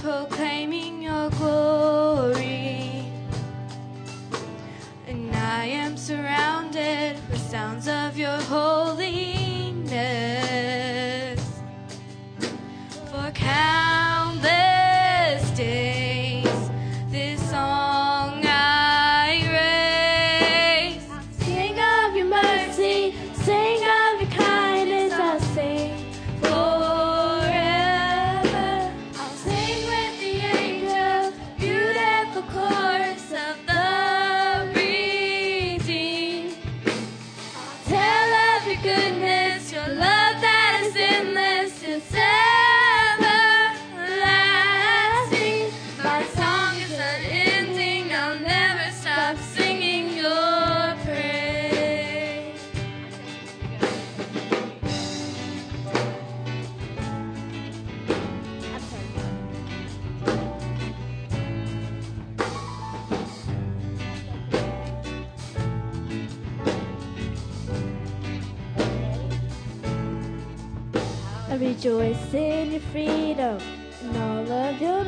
proclaiming your glory. And I am surrounded with sounds of your holiness. For countless days, this song I raise. I'll sing of your mercy, sing of your kindness, I'll sing forever. I'll sing with the angels, beautiful chorus of the redeemed. I'll tell of your goodness, your love that is endless, it's everlasting. My song is unending, I'll never stop singing your praise. I rejoice in your freedom and all of your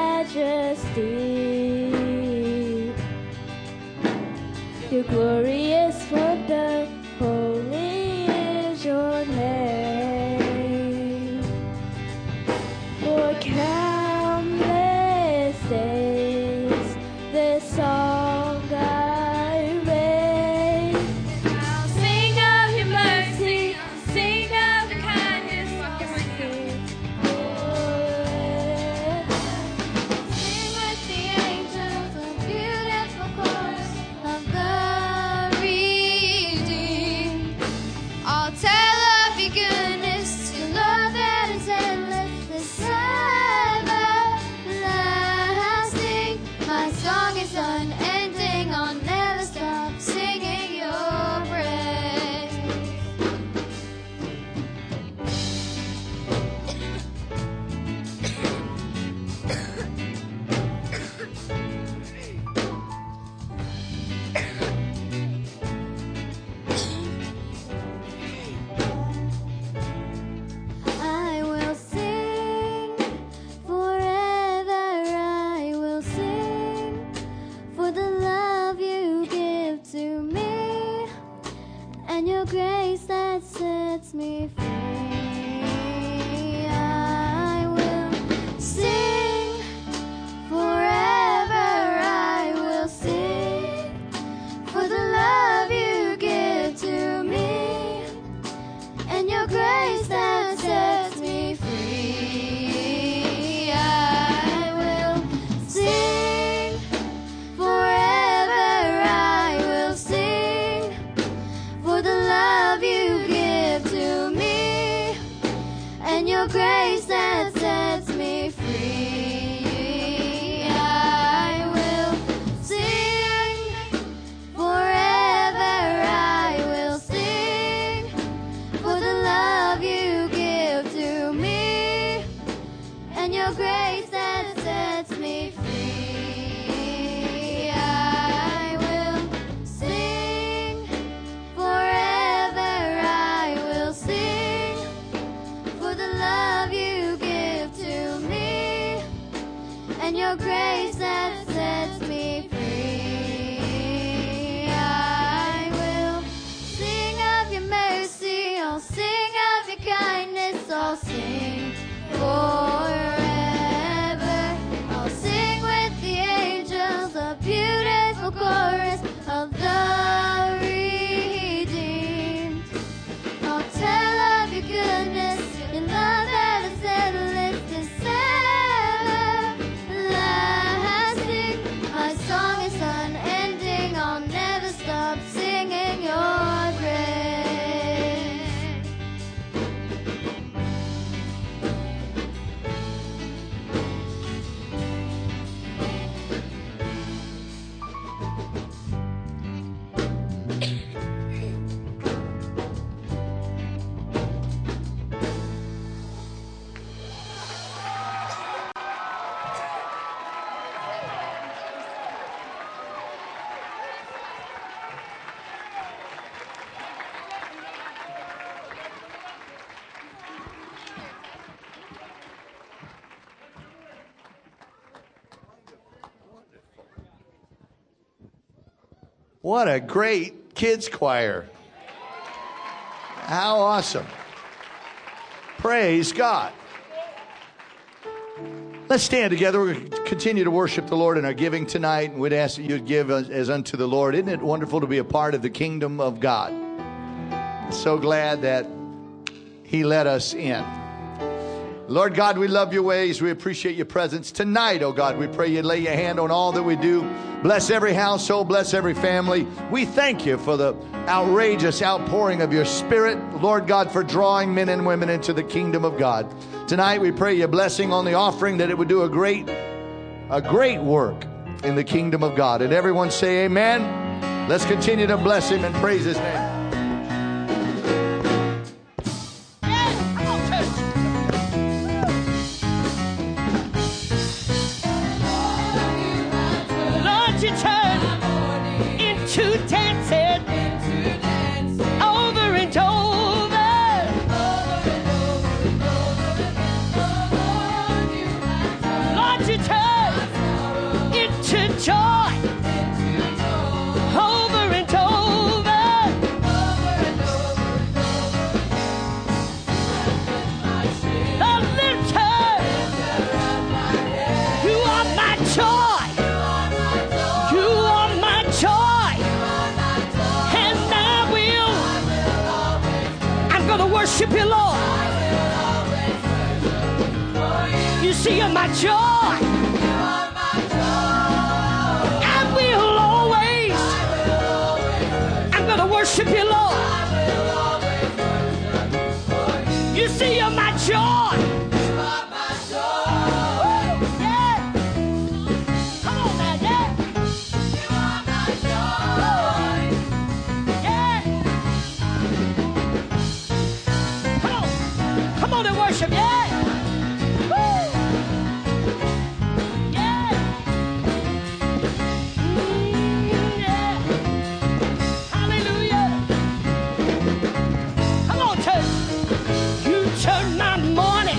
majesty. Your glorious wonder, holy is your name. For countless days, this song I raise. I'll sing of your mercy, I'll sing of your kindness, I'll sing forever. Sing with the angels, a beautiful chorus of the redeemed. I'll tell of your goodness, your love that is endless, this everlasting. My song is unending, I'll never stop singing your praise. I will sing forever, I will sing for the love you give to me and your grace that sets me free. I will sing forever, I will sing for the love you give to me and your grace that sets me free. I will sing forever, I will sing for the love you give to me What a great kids choir. How awesome. Praise God. Let's stand together. We're going to continue to worship the Lord in our giving tonight. And we'd ask that you'd give as unto the Lord. Isn't it wonderful to be a part of the kingdom of God? So glad that He let us in. Lord God, we love your ways. We appreciate your presence tonight, oh God. We pray you'd lay your hand on all that we do. Bless every household, bless every family. We thank you for the outrageous outpouring of your Spirit, Lord God, for drawing men and women into the kingdom of God. Tonight we pray your blessing on the offering, that it would do a great work in the kingdom of God. And everyone say amen. Let's continue to bless him and praise his name. Worship you, Lord. You see, you're my joy. I will always. I'm going to worship you, Lord. You see, you're my joy. Worship, yeah. Woo. Yeah. Yeah. Hallelujah. Come on, church. You turn my morning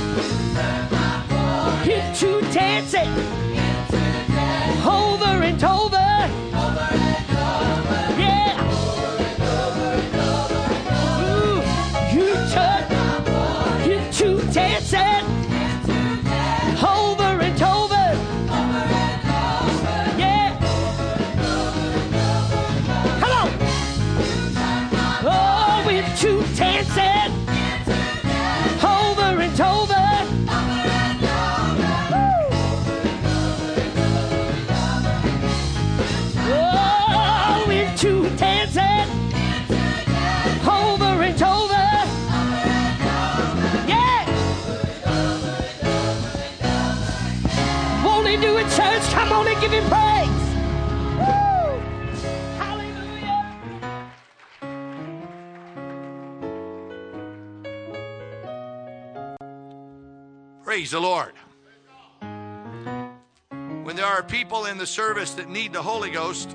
into dancing. Over and over. Yeah. Ooh, you turn to dancing over and over, yeah. Come on. Oh, into dancing over and over. Oh, into dancing over and over. Do it, church. Come on and give him praise. Woo! Hallelujah. Praise the Lord. When there are people in the service that need the Holy Ghost,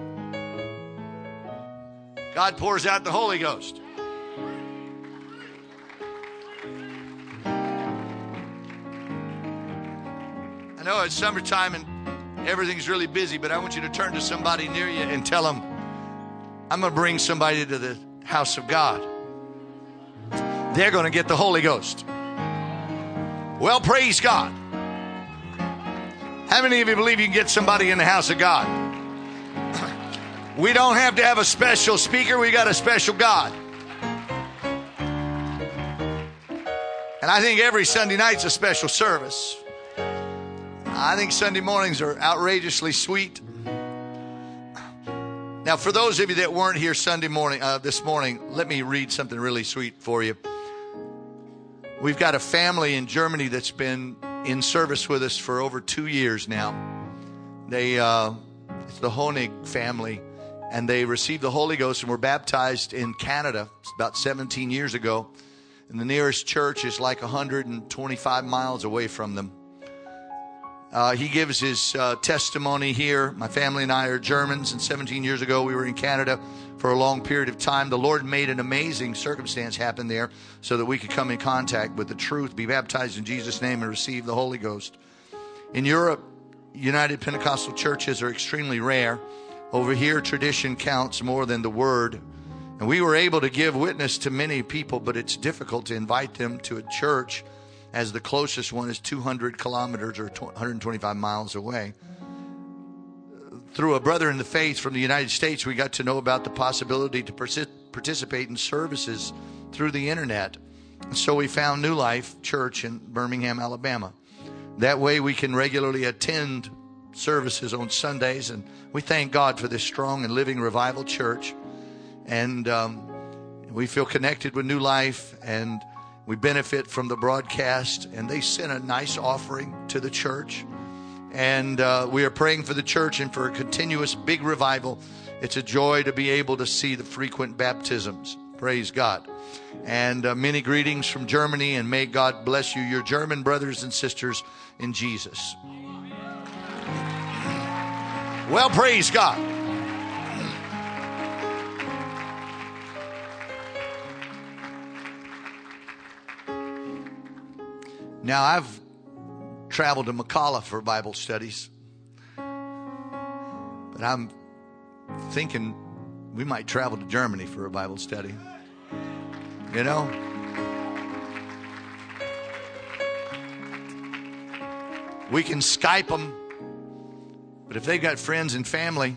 God pours out the Holy Ghost. I know it's summertime and everything's really busy, but I want you to turn to somebody near you and tell them, I'm going to bring somebody to the house of God. They're going to get the Holy Ghost. Well, praise God. How many of you believe you can get somebody in the house of God? We don't have to have a special speaker. We got a special God. And I think every Sunday night's a special service. I think Sunday mornings are outrageously sweet. Now, for those of you that weren't here Sunday morning, this morning, let me read something really sweet for you. We've got a family in Germany that's been in service with us for over 2 years now. It's the Honig family, and they received the Holy Ghost and were baptized in Canada about 17 years ago. And the nearest church is like 125 miles away from them. He gives his testimony here. My family and I are Germans, and 17 years ago we were in Canada for a long period of time. The Lord made an amazing circumstance happen there so that we could come in contact with the truth, be baptized in Jesus' name, and receive the Holy Ghost. In Europe, United Pentecostal churches are extremely rare. Over here, tradition counts more than the word. And we were able to give witness to many people, but it's difficult to invite them to a church as the closest one is 200 kilometers or 125 miles away. Through a brother in the faith from the United States, we got to know about the possibility to participate in services through the internet. And so we found New Life Church in Birmingham, Alabama. That way we can regularly attend services on Sundays, and we thank God for this strong and living revival church. And we feel connected with New Life, and we benefit from the broadcast, and they sent a nice offering to the church. And we are praying for the church and for a continuous big revival. It's a joy to be able to see the frequent baptisms. Praise God. And many greetings from Germany, and may God bless you, your German brothers and sisters in Jesus. Well, praise God. Now, I've traveled to McCalla for Bible studies, but I'm thinking we might travel to Germany for a Bible study. You know? We can Skype them, but if they've got friends and family,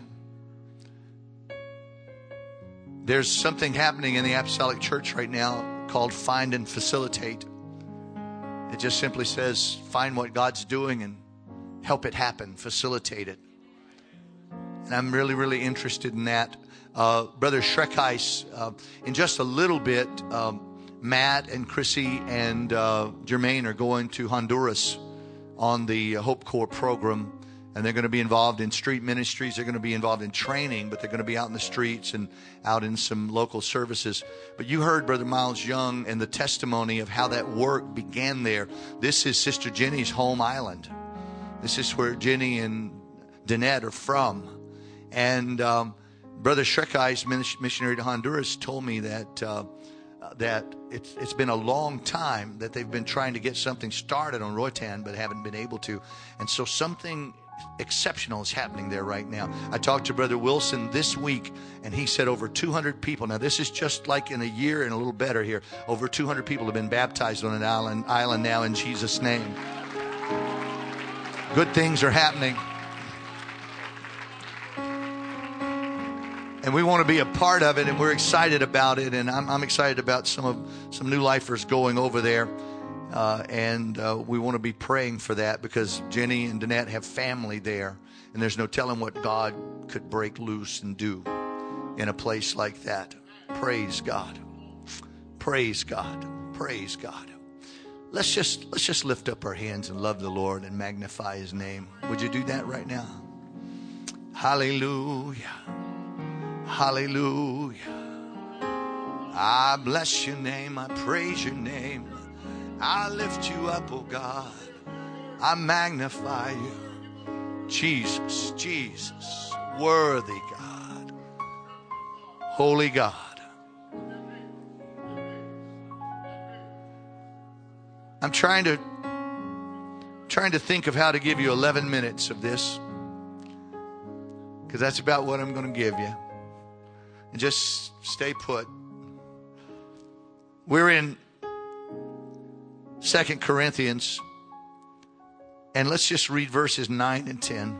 there's something happening in the Apostolic Church right now called Find and Facilitate. It just simply says, find what God's doing and help it happen, facilitate it. And I'm really, really interested in that. Brother Schreckheis, in just a little bit, Matt and Chrissy and Jermaine are going to Honduras on the Hope Corps program. And they're going to be involved in street ministries. They're going to be involved in training, but they're going to be out in the streets and out in some local services. But you heard Brother Miles Young and the testimony of how that work began there. This is Sister Jenny's home island. This is where Jenny and Danette are from. And Brother Schreckheis, missionary to Honduras, told me that it's been a long time that they've been trying to get something started on Roatan, but haven't been able to. And so something exceptional is happening there right now. I talked to Brother Wilson this week, and he said over 200 people. Now, this is just like in a year and a little better here. Over 200 people have been baptized on an island now in Jesus' name. Good things are happening. And we want to be a part of it, and we're excited about it. And I'm excited about some New Lifers going over there. And we want to be praying for that because Jenny and Danette have family there. And there's no telling what God could break loose and do in a place like that. Praise God. Praise God. Praise God. Let's just lift up our hands and love the Lord and magnify His name. Would you do that right now? Hallelujah. Hallelujah. I bless your name. I praise your name. I lift you up, oh God. I magnify you. Jesus, Jesus, worthy God. Holy God. I'm trying to think of how to give you 11 minutes of this, because that's about what I'm going to give you. And just stay put. We're in 2 Corinthians, and let's just read verses 9 and 10.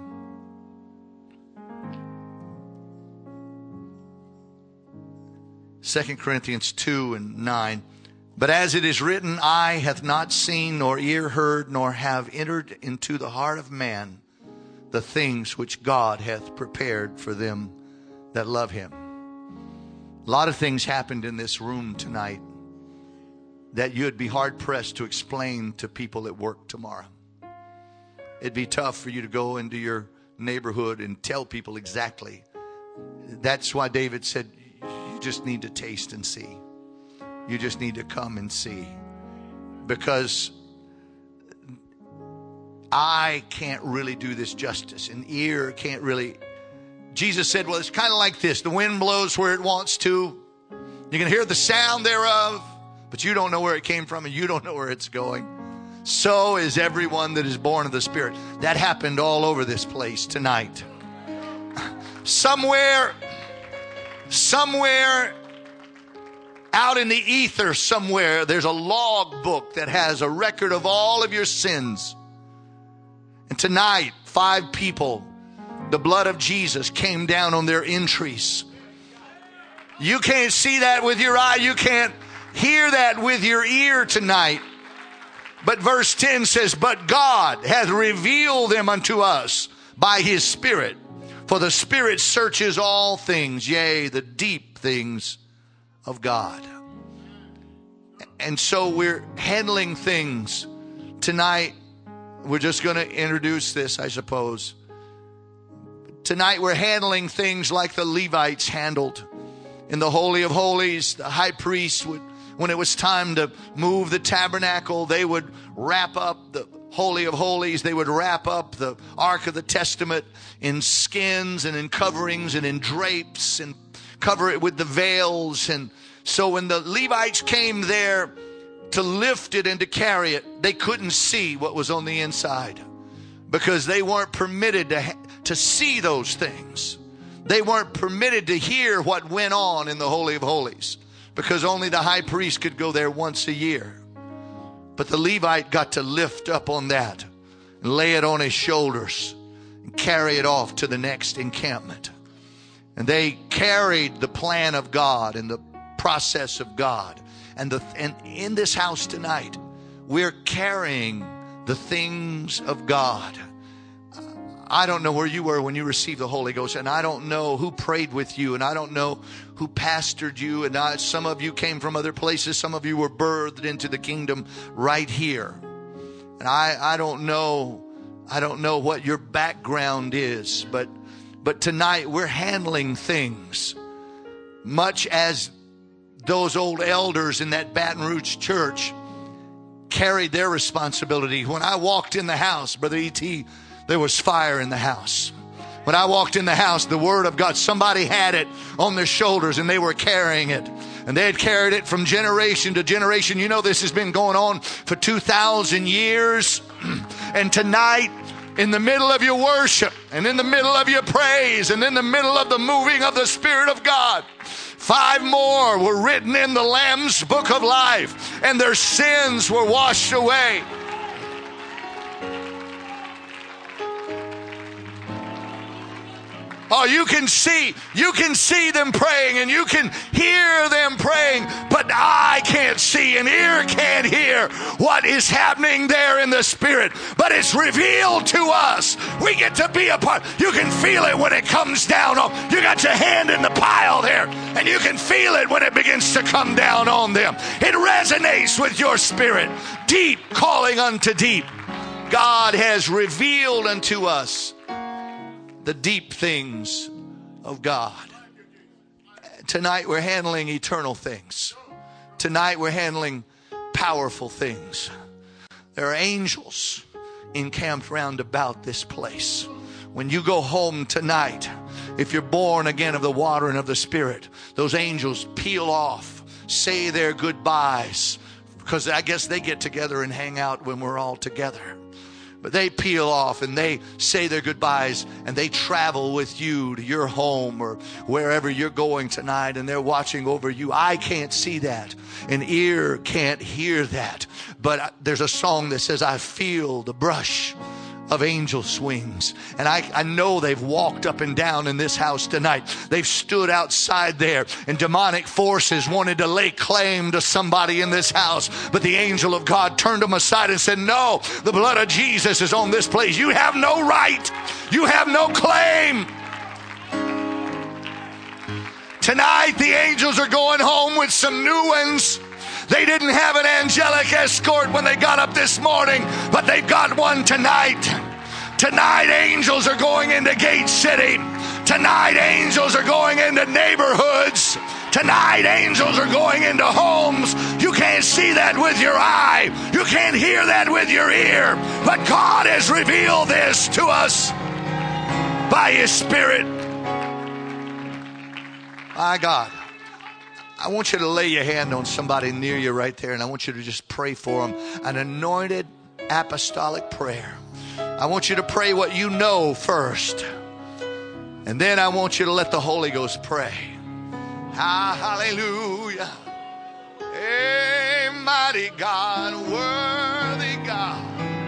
Second Corinthians 2 and 9. But as it is written, eye hath not seen, nor ear heard, nor have entered into the heart of man the things which God hath prepared for them that love him. A lot of things happened in this room tonight that you'd be hard-pressed to explain to people at work tomorrow. It'd be tough for you to go into your neighborhood and tell people exactly. That's why David said, you just need to taste and see. You just need to come and see. Because eye can't really do this justice. An ear can't really. Jesus said, well, it's kind of like this. The wind blows where it wants to. You can hear the sound thereof, but you don't know where it came from and you don't know where it's going. So is everyone that is born of the Spirit. That happened all over this place tonight. Somewhere out in the ether somewhere, there's a log book that has a record of all of your sins. And tonight, 5 people, the blood of Jesus came down on their entries. You can't see that with your eye. You can't hear that with your ear tonight. But verse 10 says, but God hath revealed them unto us by his Spirit. For the Spirit searches all things, yea, the deep things of God. And so we're handling things tonight. We're just going to introduce this, I suppose. Tonight we're handling things like the Levites handled. In the Holy of Holies, the high priest would, when it was time to move the tabernacle, they would wrap up the Holy of Holies. They would wrap up the Ark of the Testament in skins and in coverings and in drapes and cover it with the veils. And so when the Levites came there to lift it and to carry it, they couldn't see what was on the inside because they weren't permitted to see those things. They weren't permitted to hear what went on in the Holy of Holies because only the high priest could go there once a year. But the Levite got to lift up on that and lay it on his shoulders and carry it off to the next encampment. And they carried the plan of God and the process of God. And in this house tonight, we're carrying the things of God. I don't know where you were when you received the Holy Ghost, and I don't know who prayed with you, and I don't know who pastored you, and some of you came from other places. Some of you were birthed into the kingdom right here. And I don't know what your background is, but tonight we're handling things much as those old elders in that Baton Rouge church carried their responsibility. When I walked in the house, Brother E.T., there was fire in the house. When I walked in the house, the word of God, somebody had it on their shoulders and they were carrying it. And they had carried it from generation to generation. You know, this has been going on for 2,000 years. And tonight, in the middle of your worship and in the middle of your praise and in the middle of the moving of the Spirit of God, 5 more were written in the Lamb's book of life, and their sins were washed away. Oh, you can see them praying and you can hear them praying, but eye can't see and ear can't hear what is happening there in the Spirit. But it's revealed to us. We get to be a part. You can feel it when it comes down. You got your hand in the pile there and you can feel it when it begins to come down on them. It resonates with your spirit. Deep calling unto deep. God has revealed unto us the deep things of God. Tonight we're handling eternal things. Tonight we're handling powerful things. There are angels encamped round about this place. When you go home tonight, if you're born again of the water and of the Spirit, those angels peel off, say their goodbyes, because I guess they get together and hang out when we're all together. But they peel off and they say their goodbyes and they travel with you to your home or wherever you're going tonight, and they're watching over you. I can't see that. An ear can't hear that. But there's a song that says, I feel the brush of angels' wings. And I know they've walked up and down in this house tonight. They've stood outside there and demonic forces wanted to lay claim to somebody in this house. But the angel of God turned them aside and said, no, the blood of Jesus is on this place. You have no right. You have no claim. Tonight the angels are going home with some new ones. They didn't have an angelic escort when they got up this morning, but they've got one tonight. Tonight, angels are going into Gate City. Tonight, angels are going into neighborhoods. Tonight, angels are going into homes. You can't see that with your eye. You can't hear that with your ear. But God has revealed this to us by His Spirit. My God. I want you to lay your hand on somebody near you right there, and I want you to just pray for them. An anointed apostolic prayer. I want you to pray what you know first. And then I want you to let the Holy Ghost pray. Hallelujah. Hey, mighty God, worthy God.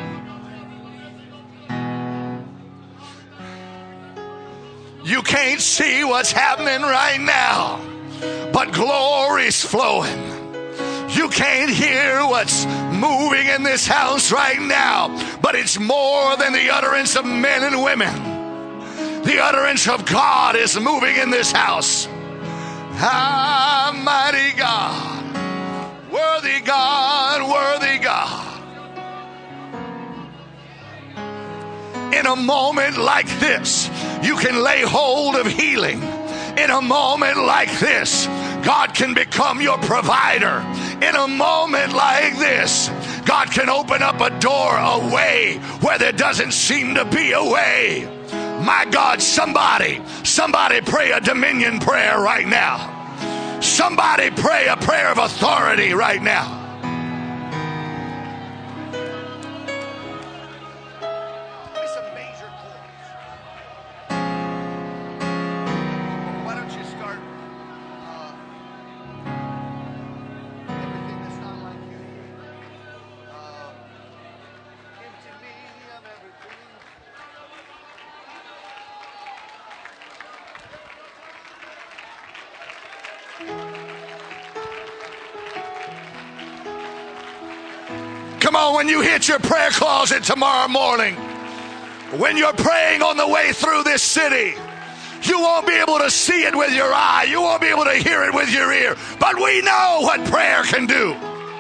You can't see what's happening right now, but glory's flowing. You can't hear what's moving in this house right now, but it's more than the utterance of men and women. The utterance of God is moving in this house. Mighty God, worthy God, worthy God. In a moment like this, you can lay hold of healing. In a moment like this, God can become your provider. In a moment like this, God can open up a door, a way where there doesn't seem to be a way. My God, somebody pray a dominion prayer right now. Somebody pray a prayer of authority right now. Come on, when you hit your prayer closet tomorrow morning, when you're praying on the way through this city, you won't be able to see it with your eye. You won't be able to hear it with your ear. But we know what prayer can do.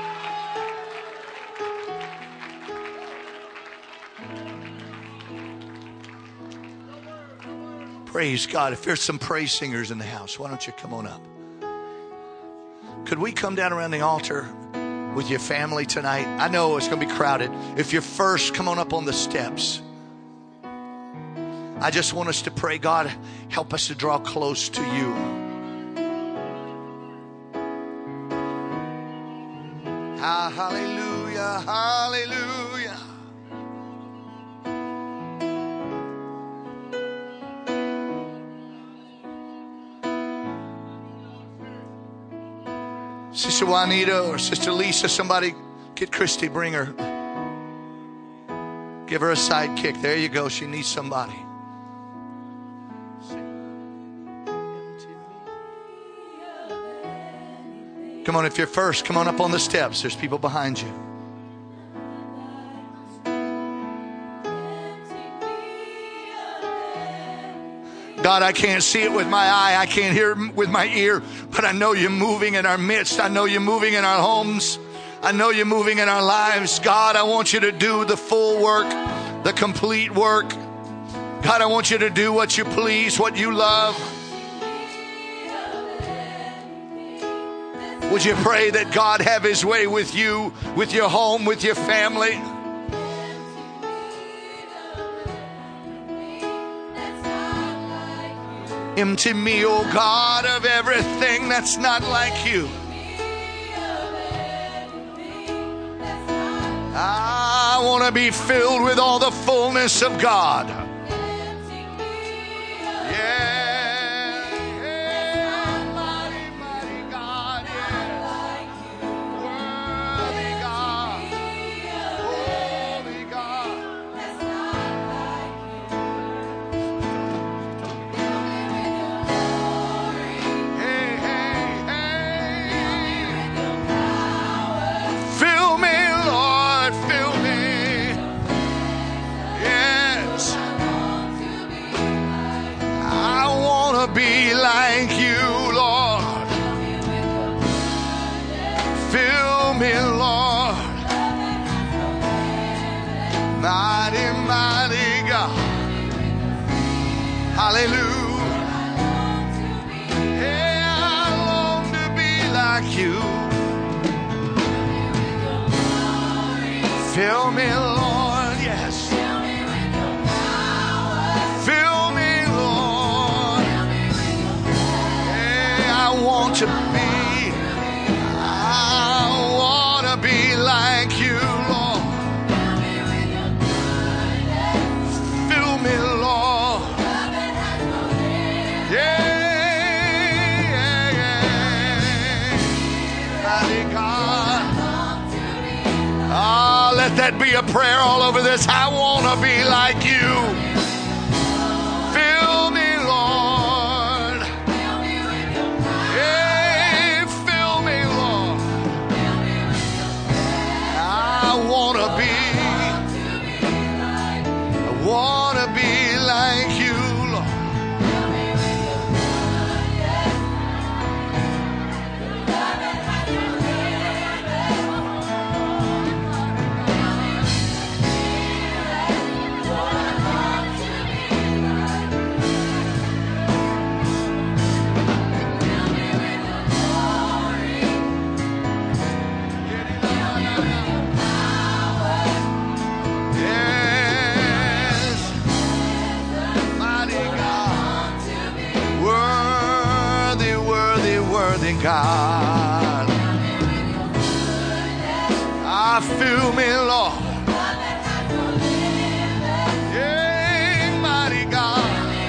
Praise God. If there's some praise singers in the house, why don't you come on up? Could we come down around the altar with your family tonight? I know it's going to be crowded. If you're first, come on up on the steps. I just want us to pray, God, help us to draw close to you. Hallelujah, hallelujah. Sister Juanita or Sister Lisa, somebody get Christy, bring her. Give her a sidekick. There you go. She needs somebody. Come on, if you're first, come on up on the steps. There's people behind you. God, I can't see it with my eye. I can't hear it with my ear. But I know you're moving in our midst. I know you're moving in our homes. I know you're moving in our lives. God, I want you to do the full work, the complete work. God, I want you to do what you please, what you love. Would you pray that God have his way with you, with your home, with your family? Empty me, oh God, of everything that's not like you. I want to be filled with all the fullness of God. Be like you, Lord. Fill me, Lord. Mighty, mighty God. Hallelujah. Hey, I long to be like you. Fill me, Lord, yes. To be, I want to be like you, Lord. Fill me, Lord. Let that be a prayer all over this. I want to be like you. Fill me, Lord. Hey, fill me, Lord. I want to be like you, Lord. God, I feel me, Lord. Yeah, mighty God.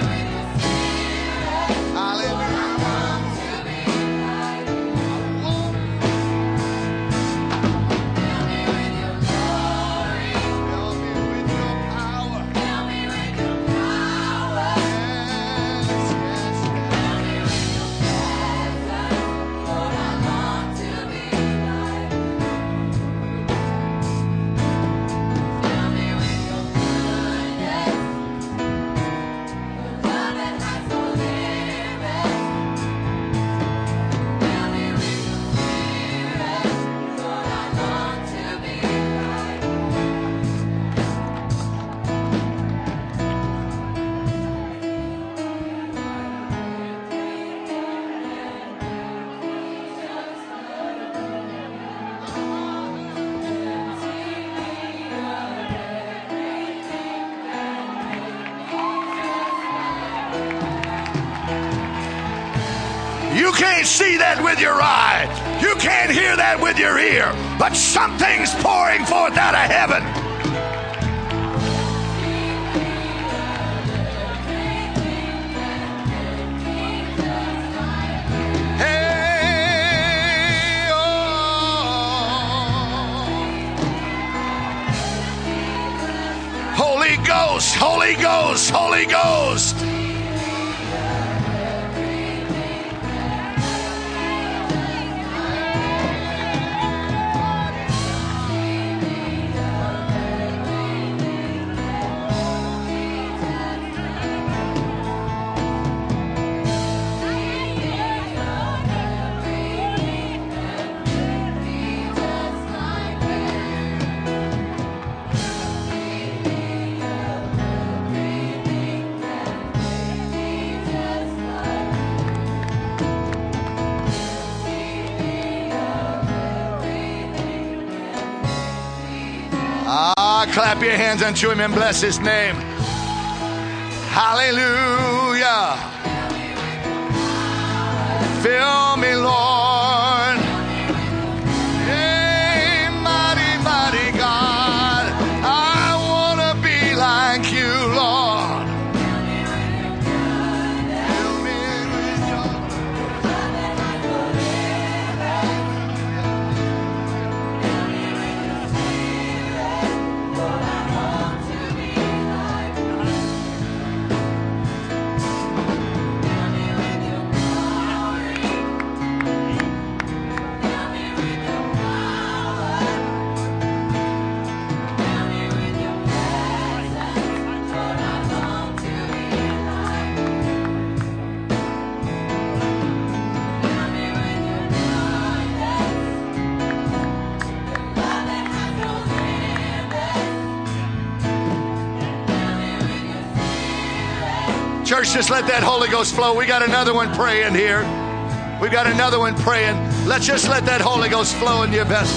You can't see that with your eye. You can't hear that with your ear. But something's pouring forth out of heaven. Hey, oh. Holy Ghost, Holy Ghost, Holy Ghost. Clap your hands unto him and bless his name. Hallelujah. Fill me, Lord. Hey, mighty, mighty God. I want to be like you, Lord. Fill me with your church, just let that Holy Ghost flow. We got another one praying here. We got another one praying. Let's just let that Holy Ghost flow in your vessel.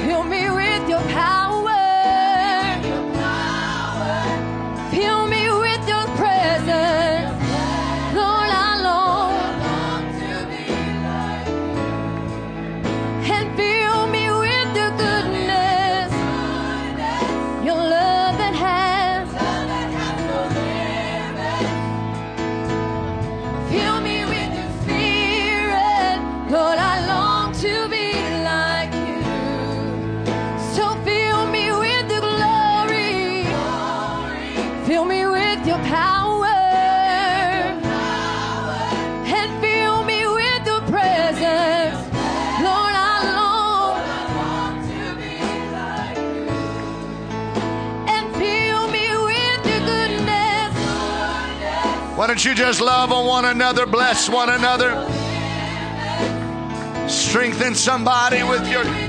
Fill me with your power. Fill me with your presence. Lord, I long to be like you. And fill me with your goodness. Your love that has no limit. Fill me with your spirit. Lord, I long to be like you. So fill me with your glory. Fill me with your power. And fill me with your presence. Lord, I long to be like you. And fill me with your goodness. Why don't you just love on one another, bless one another, strengthen somebody with your